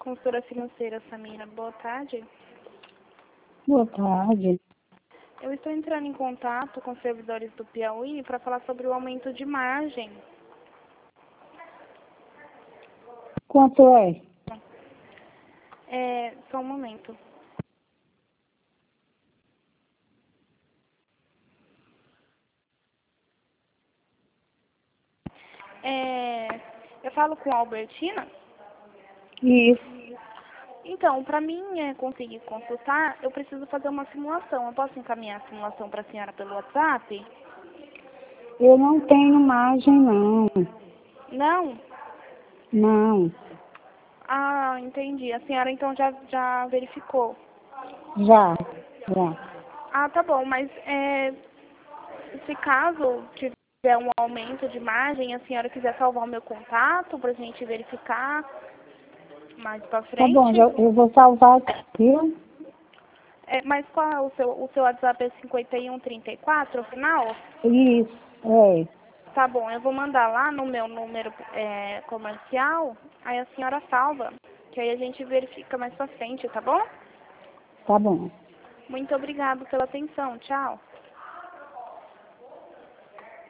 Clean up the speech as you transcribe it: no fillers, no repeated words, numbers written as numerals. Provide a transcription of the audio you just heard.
Consultora financeira Samira, boa tarde. Boa tarde. Eu estou entrando em contato com os servidores do Piauí para falar sobre o aumento de margem. Quanto é? Só um momento. Eu falo com a Albertina? Isso. Então, para mim conseguir consultar, eu preciso fazer uma simulação. Eu posso encaminhar a simulação para a senhora pelo WhatsApp? Eu não tenho margem, não. Não? Não. Ah, entendi. A senhora então já verificou. Já. Ah, tá bom, mas se caso tiver um aumento de margem, a senhora quiser salvar o meu contato para a gente verificar mais para Tá bom, frente. eu vou salvar aqui. Mas qual é o seu WhatsApp? É 5134, o final? Isso, é. Tá bom, eu vou mandar lá no meu número comercial, aí a senhora salva, que aí a gente verifica mais pra frente, tá bom? Tá bom. Muito obrigado pela atenção, tchau.